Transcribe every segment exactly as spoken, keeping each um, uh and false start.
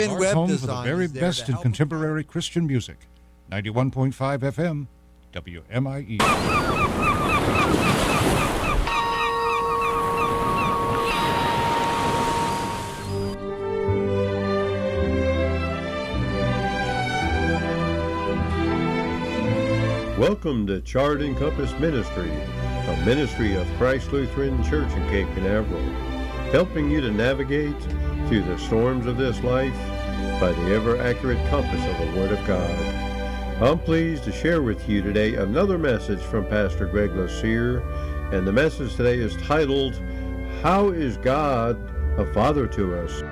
Our home for the very best in contemporary Christian music. ninety-one point five F M, W M I E. Welcome to Chart and Compass Ministry, a ministry of Christ Lutheran Church in Cape Canaveral, helping you to navigate through the storms of this life by the ever-accurate compass of the Word of God. I'm pleased to share with you today another message from Pastor Greg Lassere, and the message today is titled, How is God a Father to Us?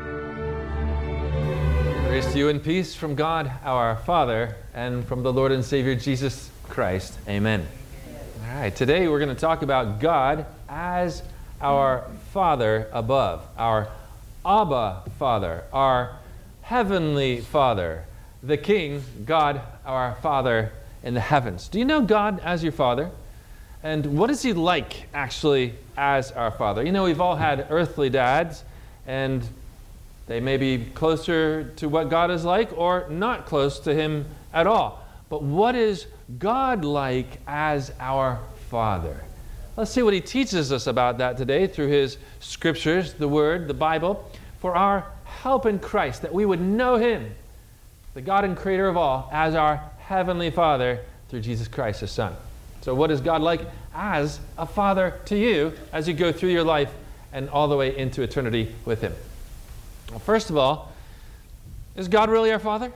Grace to you and peace from God our Father and from the Lord and Savior Jesus Christ. Amen. All right, today we're going to talk about God as our Father above, our Abba Father, our Heavenly Father, the King, God, our Father in the heavens. Do you know God as your Father? And what is He like, actually, as our Father? You know, we've all had earthly dads, and they may be closer to what God is like or not close to Him at all. But what is God like as our Father? Let's see what He teaches us about that today through His Scriptures, the Word, the Bible, for our help in Christ, that we would know Him, the God and Creator of all, as our Heavenly Father through Jesus Christ, His Son. So what is God like as a Father to you as you go through your life and all the way into eternity with Him? Well, first of all, is God really our Father?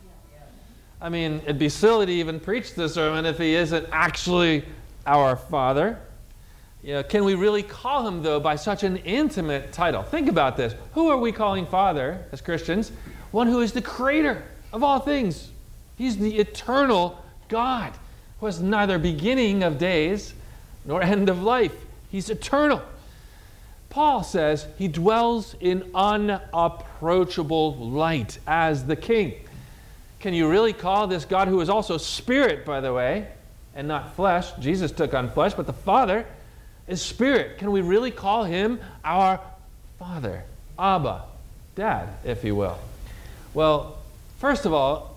I mean, it'd be silly to even preach this sermon if He isn't actually our Father. You know, can we really call Him, though, by such an intimate title? Think about this. Who are we calling Father as Christians? One who is the Creator of all things. He's the eternal God who has neither beginning of days nor end of life. He's eternal. Paul says He dwells in unapproachable light as the King. Can you really call this God, who is also Spirit, by the way, and not flesh? Jesus took on flesh, but the Father is Spirit. Can we really call Him our Father? Abba, Dad, if you will. Well, first of all,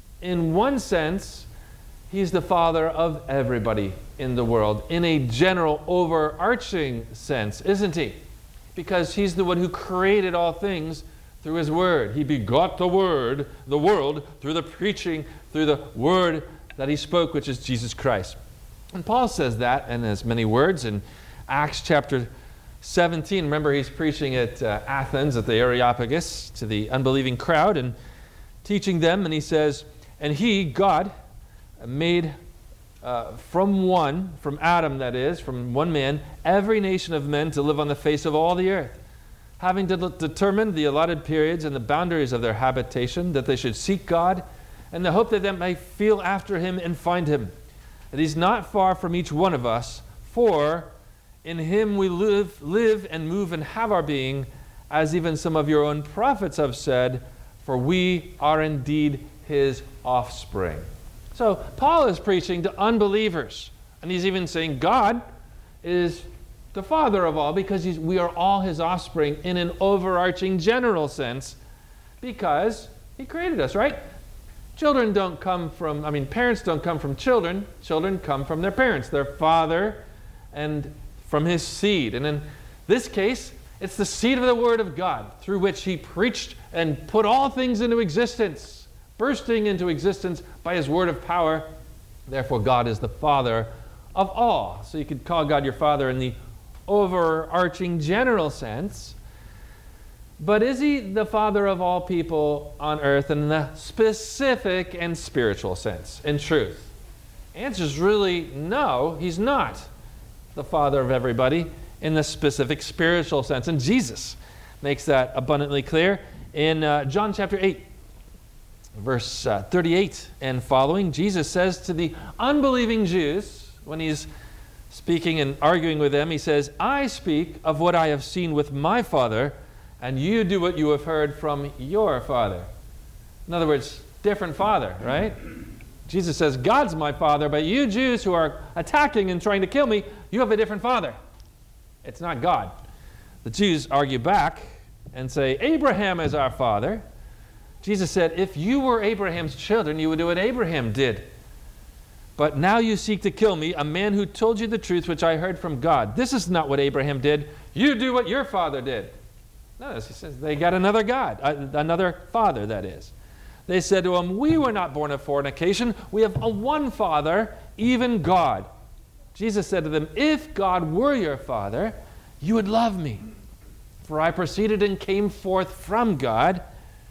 in one sense, He's the Father of everybody in the world, in a general, overarching sense, isn't He? Because He's the one who created all things through His Word. He begot the Word, the world, through the preaching, through the Word that He spoke, which is Jesus Christ. And Paul says that in as many words in Acts chapter seventeen. Remember, he's preaching at uh, Athens at the Areopagus to the unbelieving crowd and teaching them. And he says, and He, God, made uh, from one, from Adam that is, from one man, every nation of men to live on the face of all the earth, having de- determined the allotted periods and the boundaries of their habitation, that they should seek God, and the hope that they may feel after Him and find Him. That He's not far from each one of us, for in Him we live, live and move and have our being, as even some of your own prophets have said, for we are indeed His offspring. So Paul is preaching to unbelievers, and he's even saying God is the Father of all, because he's, we are all His offspring in an overarching general sense, because He created us, right? Children don't come from, I mean, parents don't come from children. Children come from their parents, their father, and from his seed. And in this case, it's the seed of the Word of God, through which He preached and put all things into existence, bursting into existence by His word of power. Therefore, God is the Father of all. So you could call God your Father in the overarching general sense. But is He the Father of all people on earth in the specific and spiritual sense, in truth? The answer is really no, He's not the Father of everybody in the specific spiritual sense. And Jesus makes that abundantly clear in uh, John chapter eight, verse uh, thirty-eight and following. Jesus says to the unbelieving Jews, when He's speaking and arguing with them, He says, I speak of what I have seen with my Father, and you do what you have heard from your father. In other words, different father, right? Jesus says, God's my Father, but you Jews who are attacking and trying to kill me, you have a different Father. It's not God. The Jews argue back and say, Abraham is our father. Jesus said, if you were Abraham's children, you would do what Abraham did. But now you seek to kill me, a man who told you the truth which I heard from God. This is not what Abraham did. You do what your father did. Notice, he says, they got another God, uh, another father, that is. They said to him, we were not born of fornication. We have a one Father, even God. Jesus said to them, if God were your Father, you would love me. For I proceeded and came forth from God.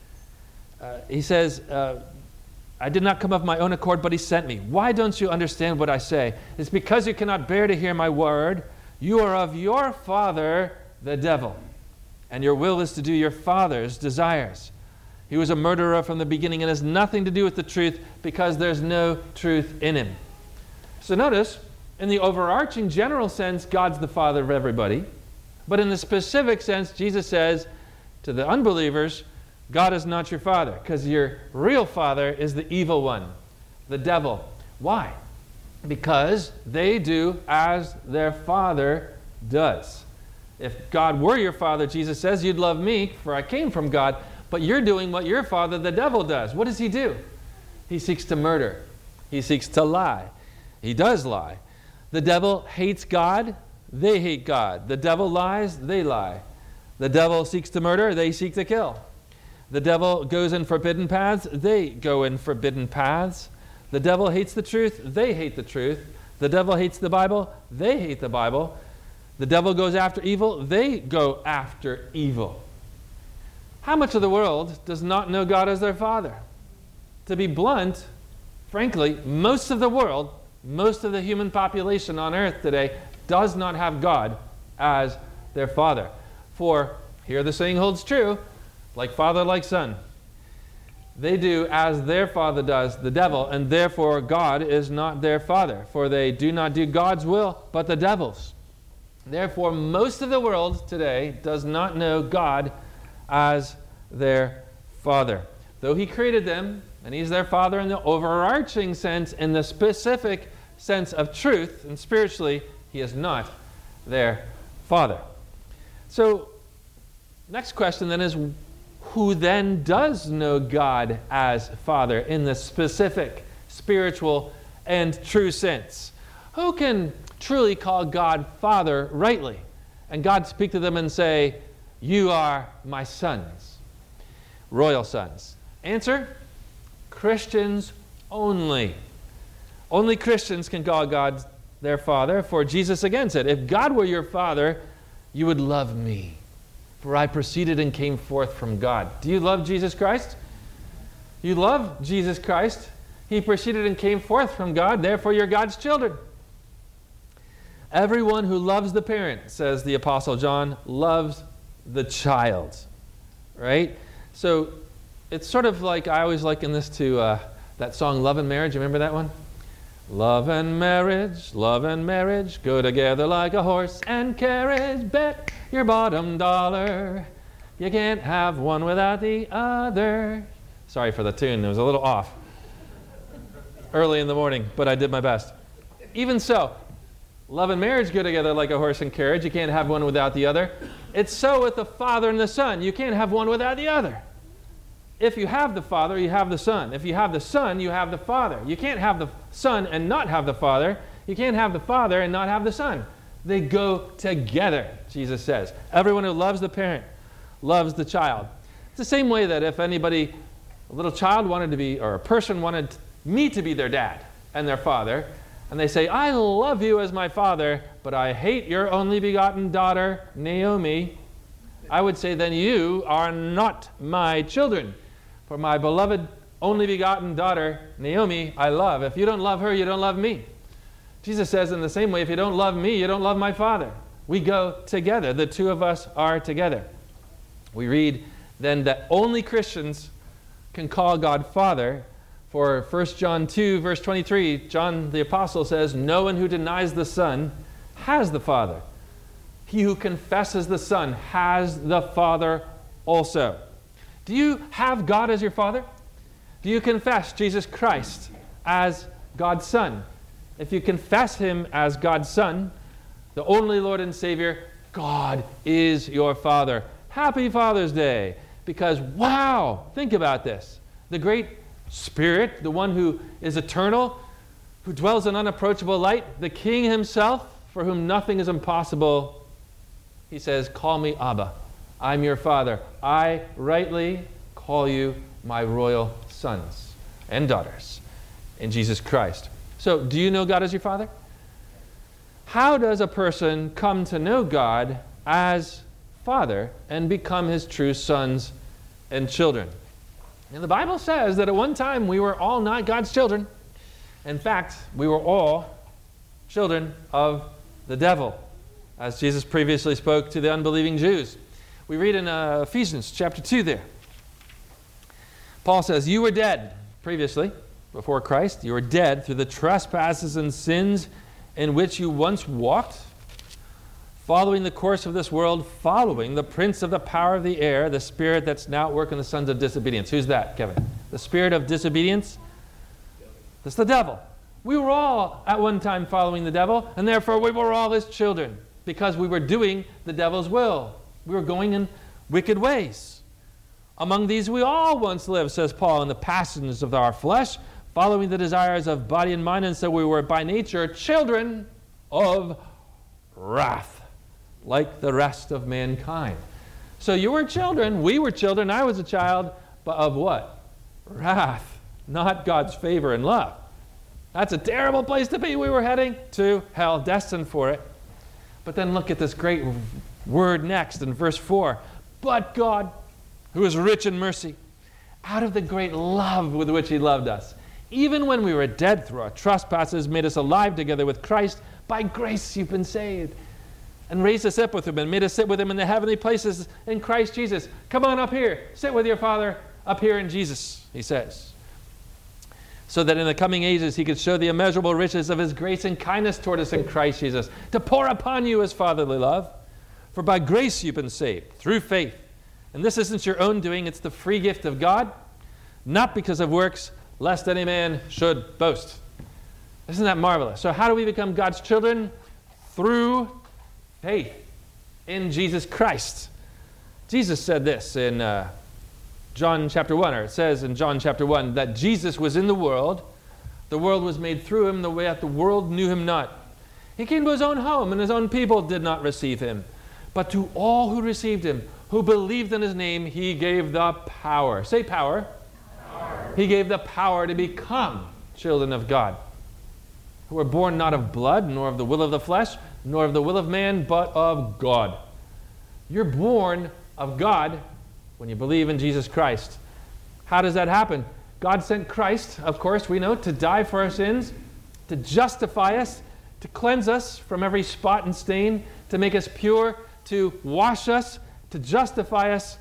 Uh, he says, uh, I did not come of my own accord, but he sent me. Why don't you understand what I say? It's because you cannot bear to hear my word. You are of your father, the devil, and your will is to do your father's desires. He was a murderer from the beginning and has nothing to do with the truth because there's no truth in him. So notice, in the overarching general sense, God's the father of everybody. But in the specific sense, Jesus says to the unbelievers, God is not your father, because your real father is the evil one, the devil. Why? Because they do as their father does. If God were your father, Jesus says, you'd love me, for I came from God, but you're doing what your father, the devil, does. What does he do? He seeks to murder. He seeks to lie. He does lie. The devil hates God. They hate God. The devil lies. They lie. The devil seeks to murder. They seek to kill. The devil goes in forbidden paths. They go in forbidden paths. The devil hates the truth. They hate the truth. The devil hates the Bible. They hate the Bible. The devil goes after evil. They go after evil. How much of the world does not know God as their Father? To be blunt, frankly, most of the world, most of the human population on earth today does not have God as their Father. For, here the saying holds true, like father, like son. They do as their father does, the devil, and therefore God is not their father. For they do not do God's will, but the devil's. Therefore, most of the world today does not know God as their father. Though he created them, and he's their father in the overarching sense, in the specific sense of truth, and spiritually, he is not their father. So, next question then is, who then does know God as Father in the specific, spiritual, and true sense? Who can truly call God Father rightly? And God speak to them and say, you are my sons, royal sons. Answer, Christians only. Only Christians can call God their Father, for Jesus again said, if God were your Father, you would love me. For I proceeded and came forth from God. Do you love Jesus Christ? You love Jesus Christ. He proceeded and came forth from God. Therefore, you're God's children. Everyone who loves the parent, says the Apostle John, loves the child. Right? So, it's sort of like, I always liken this to uh, that song, Love and Marriage. You remember that one? Love and marriage, love and marriage, go together like a horse and carriage. Bet your bottom dollar you can't have one without the other. Sorry for the tune, it was a little off. Early in the morning, but I did my best. Even so, love and marriage go together like a horse and carriage. You can't have one without the other. It's so with the Father and the Son. You can't have one without the other. If you have the Father, you have the Son. If you have the Son, you have the Father. You can't have the Son and not have the Father. You can't have the Father and not have the Son. They go together, Jesus says. Everyone who loves the parent loves the child. It's the same way that if anybody, a little child wanted to be, or a person wanted me to be their dad and their father, and they say, I love you as my father, but I hate your only begotten daughter, Naomi, I would say, then you are not my children. For my beloved only begotten daughter, Naomi, I love. If you don't love her, you don't love me. Jesus says in the same way, if you don't love me, you don't love my Father. We go together. The two of us are together. We read then that only Christians can call God Father. For First John two, verse twenty-three, John the Apostle says, no one who denies the Son has the Father. He who confesses the Son has the Father also. Do you have God as your Father? Do you confess Jesus Christ as God's Son? If you confess Him as God's Son, the only Lord and Savior, God is your Father. Happy Father's Day. because, wow, think about this. The great Spirit, the one who is eternal, who dwells in unapproachable light, the King himself, for whom nothing is impossible, he says, call me Abba. I'm your Father. I rightly call you my royal sons and daughters in Jesus Christ. So, do you know God as your Father? How does a person come to know God as Father and become his true sons and children? And the Bible says that at one time we were all not God's children. In fact, we were all children of the devil, as Jesus previously spoke to the unbelieving Jews. We read in uh, Ephesians chapter two there. Paul says, you were dead previously, before Christ. You were dead through the trespasses and sins in which you once walked, following the course of this world, following the prince of the power of the air, the spirit that's now at work in the sons of disobedience. Who's that, Kevin? The spirit of disobedience? That's the devil. We were all at one time following the devil, and therefore we were all his children, because we were doing the devil's will. We were going in wicked ways. Among these we all once lived, says Paul, in the passions of our flesh, following the desires of body and mind, and so we were by nature children of wrath, like the rest of mankind. So you were children, we were children, I was a child, but of what? Wrath, not God's favor and love. That's a terrible place to be. We were heading to hell, destined for it. But then look at this great word next in verse four. But God, who is rich in mercy, out of the great love with which he loved us, even when we were dead through our trespasses, made us alive together with Christ. By grace you've been saved. And raised us up with him and made us sit with him in the heavenly places in Christ Jesus. Come on up here. Sit with your Father up here in Jesus, he says. So that in the coming ages he could show the immeasurable riches of his grace and kindness toward us in Christ Jesus, to pour upon you his fatherly love. For by grace you've been saved, through faith. And this isn't your own doing, it's the free gift of God, not because of works, lest any man should boast. Isn't that marvelous? So how do we become God's children? Through faith in Jesus Christ. Jesus said this in uh, John chapter one, or it says in John chapter one, that Jesus was in the world, the world was made through him, the way that the world knew him not. He came to his own home, and his own people did not receive him. But to all who received him, who believed in his name, he gave the power. Say power. Power. He gave the power to become children of God, who were born not of blood, nor of the will of the flesh, nor of the will of man, but of God. You're born of God when you believe in Jesus Christ. How does that happen? God sent Christ, of course, we know, to die for our sins, to justify us, to cleanse us from every spot and stain, to make us pure, to wash us, to justify us.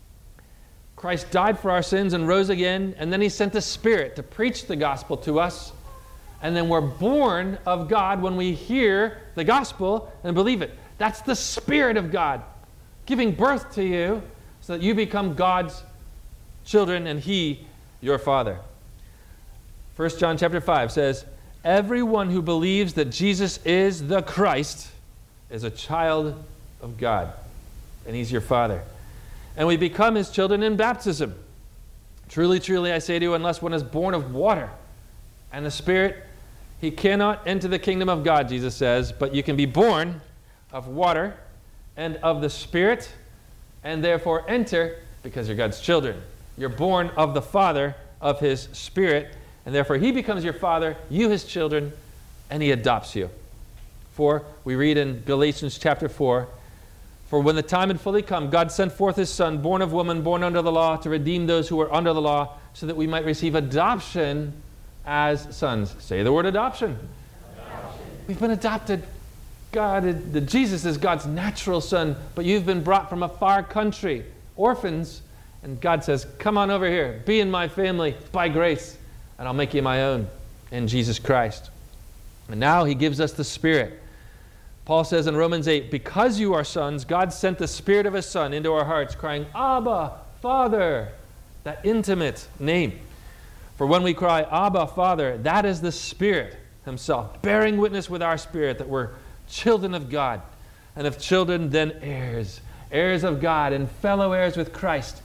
Christ died for our sins and rose again, and then he sent the Spirit to preach the gospel to us. And then we're born of God when we hear the gospel and believe it. That's the Spirit of God giving birth to you so that you become God's children and he your Father. First John chapter five says, everyone who believes that Jesus is the Christ is a child of God, and he's your Father. And we become his children in baptism. Truly, truly, I say to you, unless one is born of water and the Spirit, he cannot enter the kingdom of God, Jesus says, but you can be born of water and of the Spirit, and therefore enter because you're God's children. You're born of the Father, of his Spirit, and therefore he becomes your Father, you his children, and he adopts you. For we read in Galatians chapter four, for when the time had fully come, God sent forth his Son, born of woman, born under the law, to redeem those who were under the law, so that we might receive adoption as sons. Say the word adoption. Adoption. We've been adopted. God, the, Jesus is God's natural son, but you've been brought from a far country, orphans, and God says, come on over here, be in my family by grace, and I'll make you my own in Jesus Christ. And now he gives us the Spirit. Paul says in Romans eight, because you are sons, God sent the Spirit of his Son into our hearts, crying, Abba, Father, that intimate name. For when we cry, Abba, Father, that is the Spirit himself, bearing witness with our spirit that we're children of God, and if children, then heirs, heirs of God, and fellow heirs with Christ,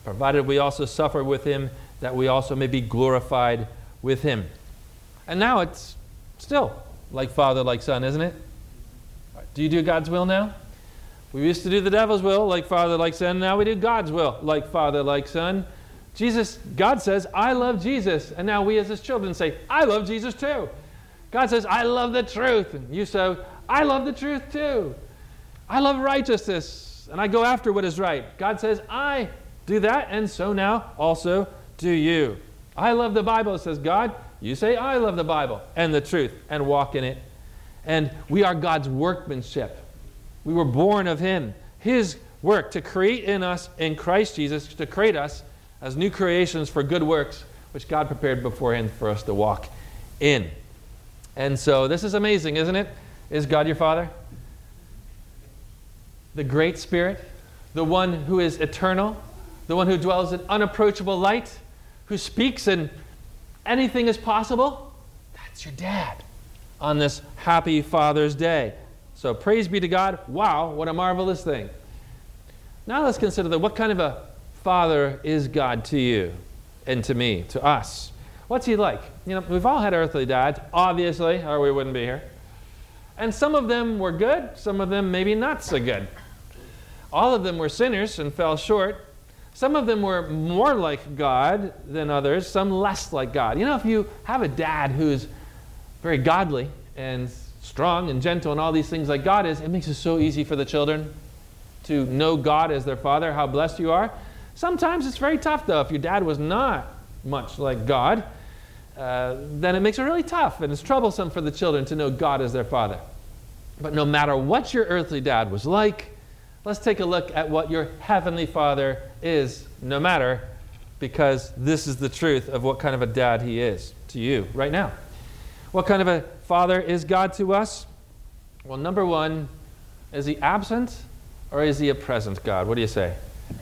provided we also suffer with him, that we also may be glorified with him. And now it's still like father, like son, isn't it? Do you do God's will now? We used to do the devil's will, like father, like son. Now we do God's will, like father, like son. Jesus, God says, I love Jesus. And now we as his children say, I love Jesus too. God says, I love the truth. And you say, I love the truth too. I love righteousness, and I go after what is right. God says, I do that, and so now also do you. I love the Bible, says God. You say, I love the Bible and the truth, and walk in it. And we are God's workmanship. We were born of him. His work to create in us, in Christ Jesus, to create us as new creations for good works, which God prepared beforehand for us to walk in. And so this is amazing, isn't it? Is God your Father? The great Spirit, the one who is eternal, the one who dwells in unapproachable light, who speaks and anything is possible. That's your dad on this happy Father's Day. So praise be to God. Wow, what a marvelous thing. Now let's consider that what kind of a father is God to you and to me, to us? What's he like? You know, we've all had earthly dads, obviously, or we wouldn't be here. And some of them were good, some of them maybe not so good. All of them were sinners and fell short. Some of them were more like God than others, some less like God. You know, if you have a dad who's very godly and strong and gentle and all these things like God is, it makes it so easy for the children to know God as their father, how blessed you are. Sometimes it's very tough, though. If your dad was not much like God, uh, then it makes it really tough, and it's troublesome for the children to know God as their father. But no matter what your earthly dad was like, let's take a look at what your heavenly Father is, no matter, because this is the truth of what kind of a dad he is to you right now. What kind of a father is God to us? Well, number one, is he absent or is he a present God? What do you say?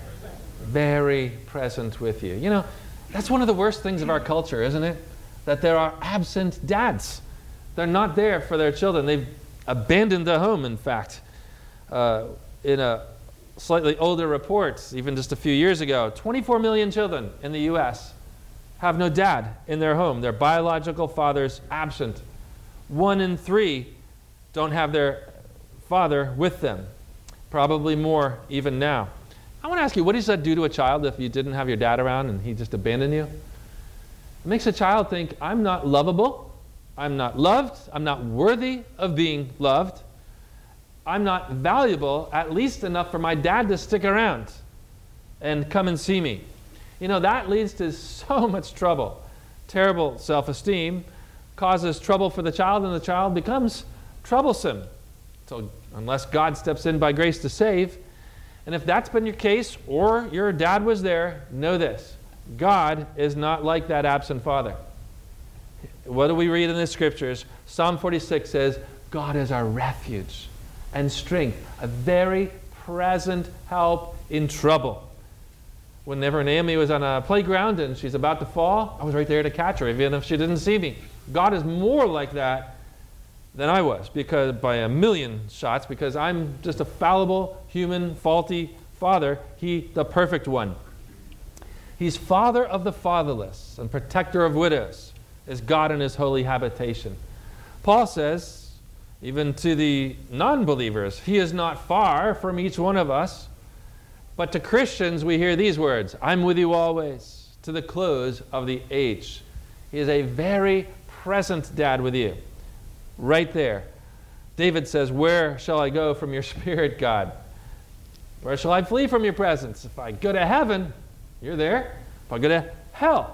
Very present with you. You know, that's one of the worst things of our culture, isn't it? That there are absent dads. They're not there for their children. They've abandoned the home, in fact. Uh, in a slightly older report, even just a few years ago, twenty-four million children in the U S have no dad in their home. Their biological father's absent. One in three don't have their father with them. Probably more even now. I want to ask you, what does that do to a child if you didn't have your dad around and he just abandoned you? It makes a child think, I'm not lovable, I'm not loved, I'm not worthy of being loved, I'm not valuable, at least enough for my dad to stick around and come and see me. You know, that leads to so much trouble. Terrible self-esteem causes trouble for the child, and the child becomes troublesome. So unless God steps in by grace to save, and if that's been your case, or your dad was there, know this. God is not like that absent father. What do we read in the scriptures? Psalm forty-six says, God is our refuge and strength, a very present help in trouble. Whenever Naomi was on a playground and she's about to fall, I was right there to catch her, even if she didn't see me. God is more like that than I was, because by a million shots, because I'm just a fallible, human, faulty father. He, the perfect one. He's father of the fatherless and protector of widows, is God in his holy habitation. Paul says, even to the non-believers, he is not far from each one of us. But to Christians, we hear these words, I'm with you always, to the close of the age. He is a very present dad with you. Right there. David says, where shall I go from your spirit, God? Where shall I flee from your presence? If I go to heaven, you're there. If I go to hell,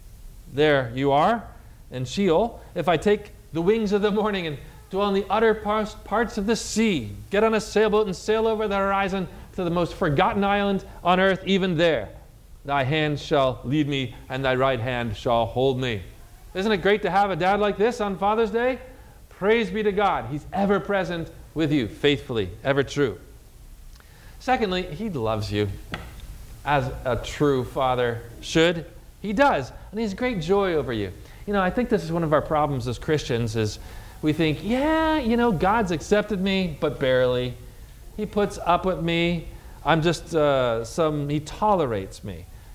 there you are, in Sheol. If I take the wings of the morning and dwell in the utter parts of the sea, get on a sailboat and sail over the horizon to the most forgotten island on earth, even there, thy hand shall lead me and thy right hand shall hold me. Isn't it great to have a dad like this on Father's Day? Praise be to God. He's ever present with you, faithfully, ever true. Secondly, he loves you as a true father should. He does. And he has great joy over you. You know, I think this is one of our problems as Christians is we think, yeah, you know, God's accepted me, but barely. He puts up with me. I'm just uh, some, he tolerates me.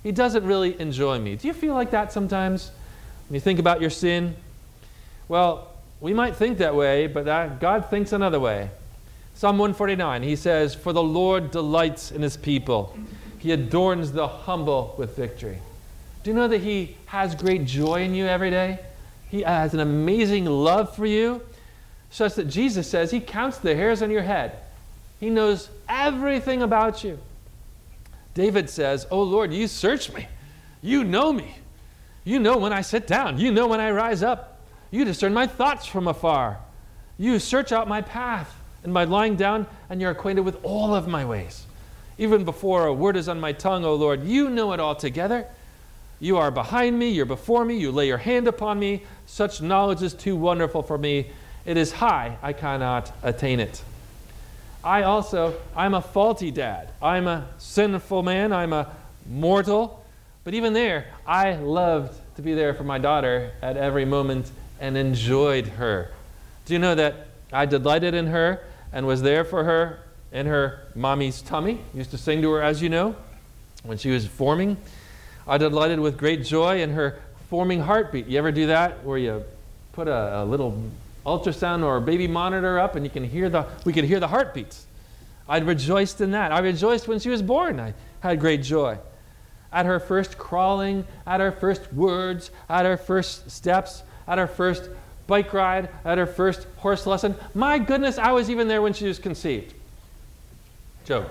He doesn't really enjoy me. Do you feel like that sometimes when you think about your sin? Well, we might think that way, but that, God thinks another way. Psalm one forty-nine, he says, "For the Lord delights in his people. He adorns the humble with victory." Do you know that he has great joy in you every day? He has an amazing love for you, such that Jesus says he counts the hairs on your head. He knows everything about you. David says, "Oh Lord, you search me. You know me. You know when I sit down. You know when I rise up. You discern my thoughts from afar. You search out my path and my lying down, and you're acquainted with all of my ways. Even before a word is on my tongue, O Lord, you know it altogether. You are behind me, you're before me, you lay your hand upon me. Such knowledge is too wonderful for me. It is high, I cannot attain it." I also, I'm a faulty dad. I'm a sinful man. I'm a mortal. But even there, I loved to be there for my daughter at every moment and enjoyed her. Do you know that I delighted in her and was there for her in her mommy's tummy? Used to sing to her, as you know, when she was forming. I delighted with great joy in her forming heartbeat. You ever do that, where you put a, a little ultrasound or a baby monitor up and you can hear the, we could hear the heartbeats? I rejoiced in that. I rejoiced when she was born. I had great joy. At her first crawling, at her first words, at her first steps, at her first bike ride, at her first horse lesson. My goodness, I was even there when she was conceived. Joke.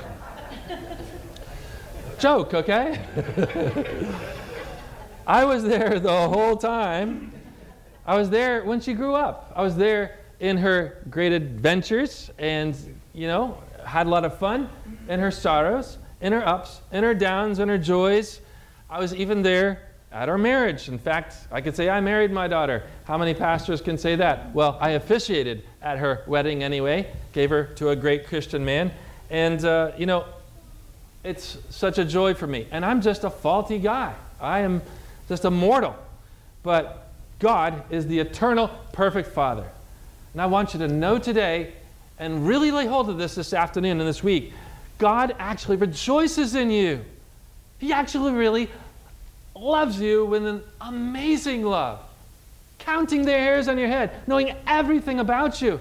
Joke, okay? I was there the whole time. I was there when she grew up. I was there in her great adventures and, you know, had a lot of fun, in her sorrows, in her ups, in her downs, in her joys. I was even there at our marriage. In fact, I could say I married my daughter. How many pastors can say that? Well, I officiated at her wedding anyway, gave her to a great Christian man. And, uh, you know, it's such a joy for me. And I'm just a faulty guy. I am just a mortal. But God is the eternal, perfect Father. And I want you to know today, and really lay hold of this this afternoon and this week, God actually rejoices in you. He actually really loves you with an amazing love, counting the hairs on your head, knowing everything about you.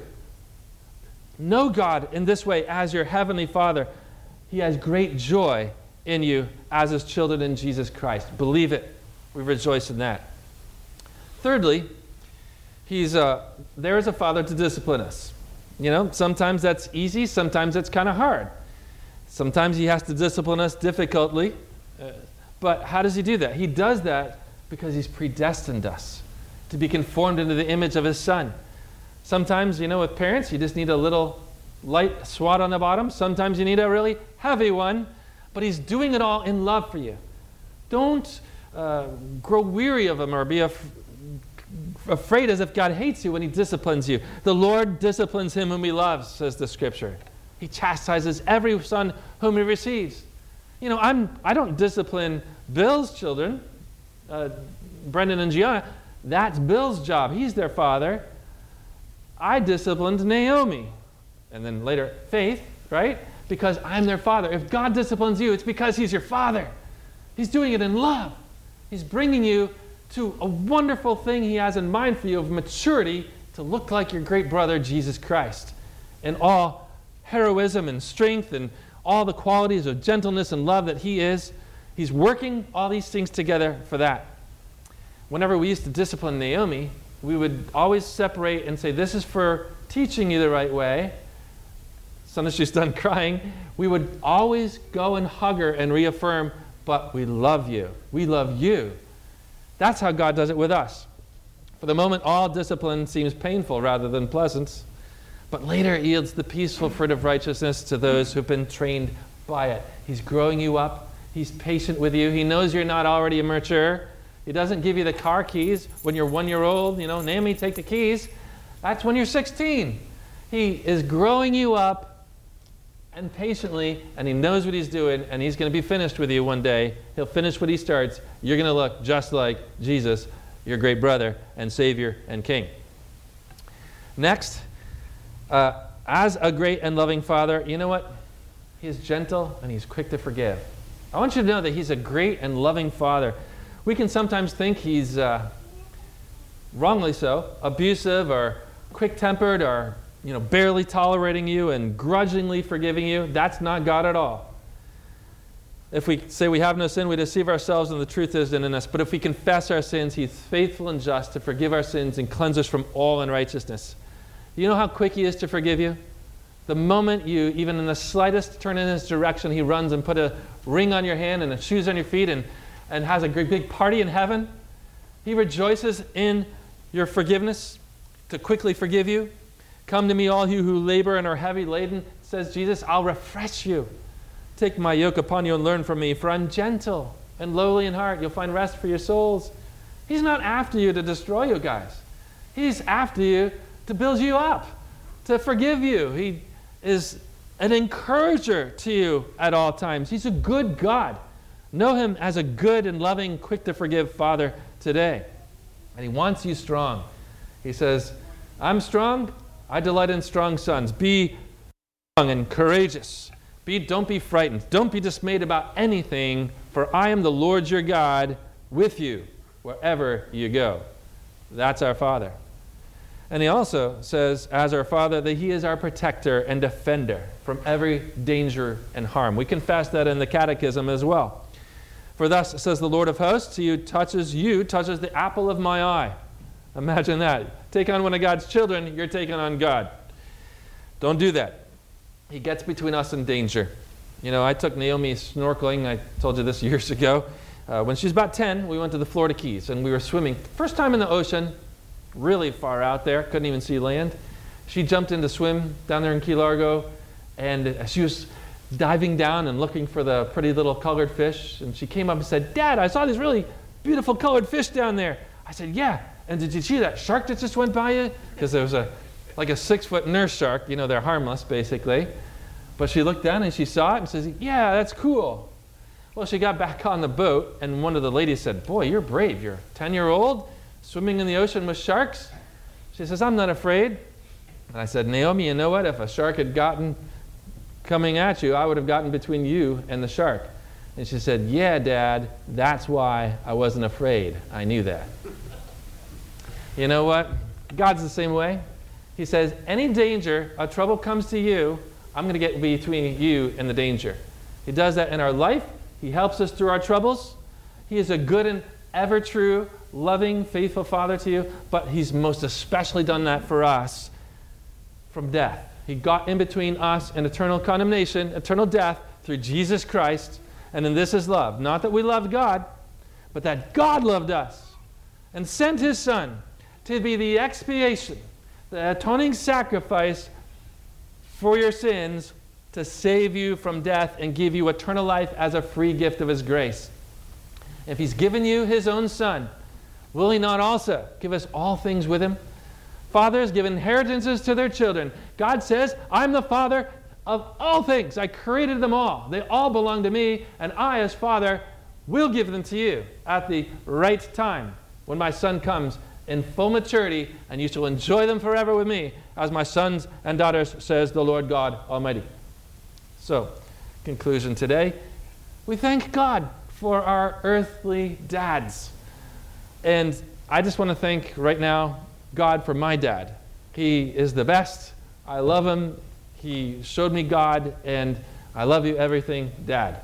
Know God in this way as your heavenly Father. He has great joy in you as his children in Jesus Christ. Believe it. We rejoice in that. Thirdly, he's uh, there is a Father to discipline us. You know, sometimes that's easy, sometimes it's kind of hard. Sometimes he has to discipline us difficultly. Uh, but how does he do that? He does that because he's predestined us to be conformed into the image of his Son. Sometimes, you know, with parents, you just need a little light swat on the bottom. Sometimes you need a really heavy one. But he's doing it all in love for you. Don't uh, grow weary of him or be af- afraid as if God hates you when he disciplines you. The Lord disciplines him whom he loves, says the Scripture. He chastises every son whom he receives. You know, I'm, I don't discipline Bill's children, uh, Brendan and Gianna. That's Bill's job. He's their father. I disciplined Naomi. And then later, Faith, right? Because I'm their father. If God disciplines you, it's because he's your father. He's doing it in love. He's bringing you to a wonderful thing he has in mind for you of maturity to look like your great brother, Jesus Christ. And all heroism and strength and all the qualities of gentleness and love that he is. He's working all these things together for that. Whenever we used to discipline Naomi, we would always separate and say, this is for teaching you the right way. As soon as she's done crying, we would always go and hug her and reaffirm, but we love you. We love you. That's how God does it with us. For the moment, all discipline seems painful rather than pleasant, but later it yields the peaceful fruit of righteousness to those who've been trained by it. He's growing you up. He's patient with you. He knows you're not already mature. He doesn't give you the car keys when you're one year old. You know, Naomi, take the keys. That's when you're sixteen. He is growing you up and patiently, and he knows what he's doing, and he's going to be finished with you one day. He'll finish what he starts. You're going to look just like Jesus, your great brother and Savior and King. Next, uh, as a great and loving Father, you know what? He is gentle and he's quick to forgive. I want you to know that He's a great and loving Father. We can sometimes think He's, uh, wrongly so, abusive or quick-tempered or you know, barely tolerating you and grudgingly forgiving you. That's not God at all. If we say we have no sin, we deceive ourselves and the truth isn't in us. But if we confess our sins, He's faithful and just to forgive our sins and cleanse us from all unrighteousness. You know how quick He is to forgive you? The moment you, even in the slightest turn in His direction, He runs and put a ring on your hand and a shoes on your feet and, and has a great big party in heaven. He rejoices in your forgiveness to quickly forgive you. Come to me, all you who labor and are heavy laden, says Jesus, I'll refresh you. Take my yoke upon you and learn from me, for I'm gentle and lowly in heart. You'll find rest for your souls. He's not after you to destroy you guys. He's after you to build you up, to forgive you. He is an encourager to you at all times. He's a good God. Know Him as a good and loving, quick to forgive Father today. And He wants you strong. He says, I'm strong. I delight in strong sons. Be strong and courageous. Be, don't be frightened. Don't be dismayed about anything, for I am the Lord your God with you wherever you go. That's our Father. And He also says, as our Father, that He is our protector and defender from every danger and harm. We confess that in the Catechism as well. For thus says the Lord of hosts, He who touches you touches the apple of my eye. Imagine that. Take on one of God's children, you're taking on God. Don't do that. He gets between us and danger. You know, I took Naomi snorkeling. I told you this years ago. Uh, when she was about ten, we went to the Florida Keys, and we were swimming. First time in the ocean, really far out there, couldn't even see land. She jumped in to swim down there in Key Largo, and she was diving down and looking for the pretty little colored fish, and she came up and said, Dad, I saw these really beautiful colored fish down there. I said, yeah. And did you see that shark that just went by you? Because there was a like a six-foot nurse shark. You know, they're harmless, basically. But she looked down and she saw it and says, yeah, that's cool. Well, she got back on the boat, and one of the ladies said, boy, you're brave. You're a ten-year-old swimming in the ocean with sharks? She says, I'm not afraid. And I said, Naomi, you know what? If a shark had gotten coming at you, I would have gotten between you and the shark. And she said, yeah, Dad, that's why I wasn't afraid. I knew that. You know what? God's the same way. He says, any danger or trouble comes to you, I'm going to get between you and the danger. He does that in our life. He helps us through our troubles. He is a good and ever true, loving, faithful Father to you, but He's most especially done that for us from death. He got in between us and eternal condemnation, eternal death, through Jesus Christ. And in this is love. Not that we loved God, but that God loved us and sent His Son to be the expiation, the atoning sacrifice for your sins, to save you from death and give you eternal life as a free gift of His grace. If He's given you His own Son, will He not also give us all things with Him? Fathers give inheritances to their children. God says, I'm the Father of all things. I created them all. They all belong to me, and I, as Father, will give them to you at the right time when my Son comes in full maturity, and you shall enjoy them forever with me, as my sons and daughters, says the Lord God Almighty. So, conclusion today, we thank God for our earthly dads. And I just want to thank right now God for my dad. He is the best. I love him. He showed me God, and I love you, everything, Dad.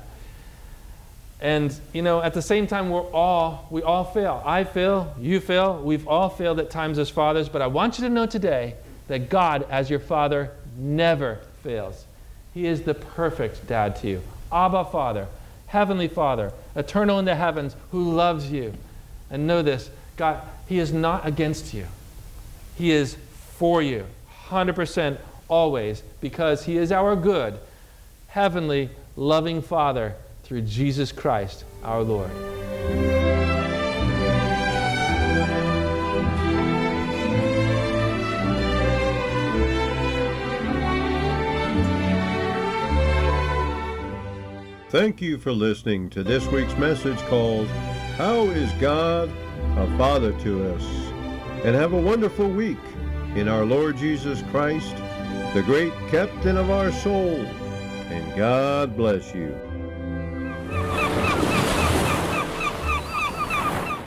And, you know, at the same time, we're all, we all fail. I fail, you fail, we've all failed at times as fathers, but I want you to know today that God, as your Father, never fails. He is the perfect dad to you. Abba Father, Heavenly Father, eternal in the heavens, who loves you. And know this, God, He is not against you. He is for you, one hundred percent always, because He is our good, heavenly, loving Father, through Jesus Christ, our Lord. Thank you for listening to this week's message called, How is God a Father to Us? And have a wonderful week in our Lord Jesus Christ, the great captain of our soul. And God bless you.